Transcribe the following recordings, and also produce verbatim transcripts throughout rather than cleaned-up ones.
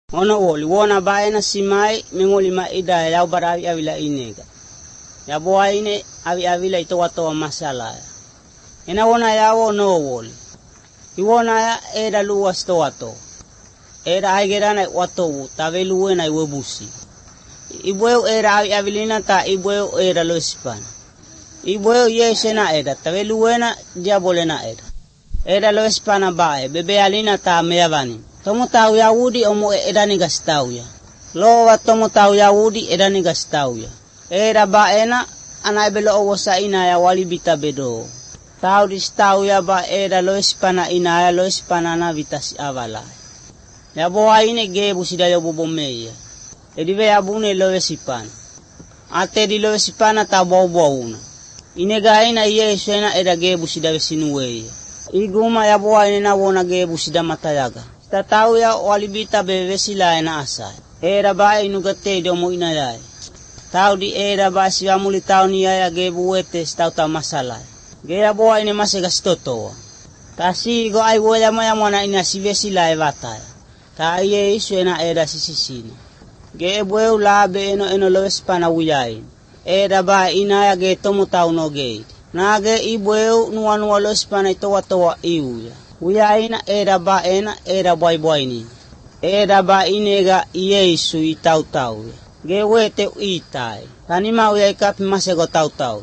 Ono woli wona baena simai mengoli ma ida ya barawi avila inega. Ya boa ine avi avila ito watoa masala. Ena wona ya no woli. Iwona ya era luwa sto wato. Era aigerana wato tave luwe na iwebusi. Ibueu era avi avilina ta ibueu era lospan. Ibueu yesena era tave luwe na diabolena era. Era lospana bae bebe alina ta meavani. Tomo tau Yahudi omo edani gastauya. Lowa tomo tau Yahudi edani gastauya. Era baena anaibelo owosa inaya walibita bedo. Tau distauya ba era loispana inaya loispana na vitas avala. Ya boa ine gebu sidayo bobomeya. Edive abune loesipan. Ate di loesipana ta bobouna. Inega ina Yesu ena era gebu sidayo sinuweya. Iguma ya boa ine na wona gebu sidamatayaga. Tatau ya walibita bebe sila na asa. Era ba inugate do mo inayay. Tau di era ba siya muli tau niya ya gebu wete stau ta masala. Gaya boa ine masegas toto. Tasi go ay wala maya mona ina sibe sila evatay. Ta iye isu ena era sisisina. Gaya bueu labe eno eno loes panawiyay. Era ba inaya ge tomo tau no ge. Nage ibueu nuwa nuwa loes panay towa towa iuya. Uya ina era ba ena era boy boy ni. Era ba inega Yesu itau tau. Gewete itai. Tanima uya ikap masego tau tau.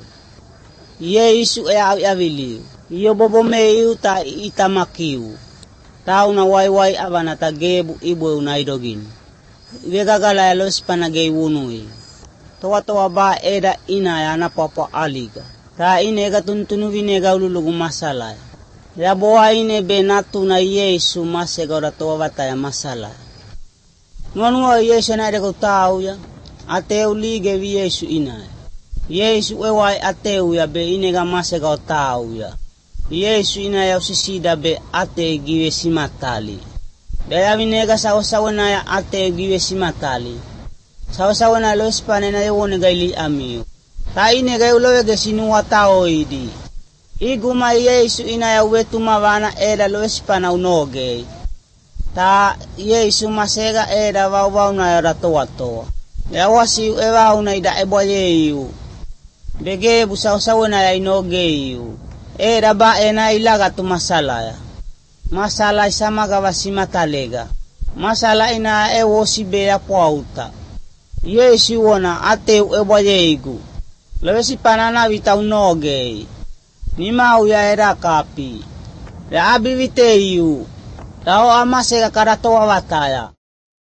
Yesu e awi avili. Iyo bobo meiu ta itamakiu. Tau na wai wai abana ta gebu ibu unaidogin. Vega gala los panagei wunui. Towa towa ba era ina ya na papa aliga. Ta inega tuntunu vinega ululugu masalaya. Ya boa ine benatu na Yesu masegora toa bataya masala. Nuanua Yesu na edeko tau ya. Ateu lige vi Yesu ina. Yesu ewai ateu ya be inega masegora tau ya. Yesu ina ya usisida be ate giwe simatali. Daya vinega sawa sawa na ya ate giwe simatali. Sawa sawa na lo ispane na yewone gaili amiu. Ta inega ulowege sinuwa tao idi. Iguma Yesu ina ya wetu mawana era loespana unoge. Ta Yesu masega era wau wau na ya ratoa toa. Ya wasi ewa una ida eboye yu. Bege busau sawe na ya inoge yu. Era ba ena ilaga tu masala ya. Masala isama gawasi matalega. Masala ina ewo sibe ya pauta. Yesu wana ate eboye igu. Lewesi panana vita unoge. Nima uya era kapi. Ya abivite yu. Tao ama sega karatoa wataya.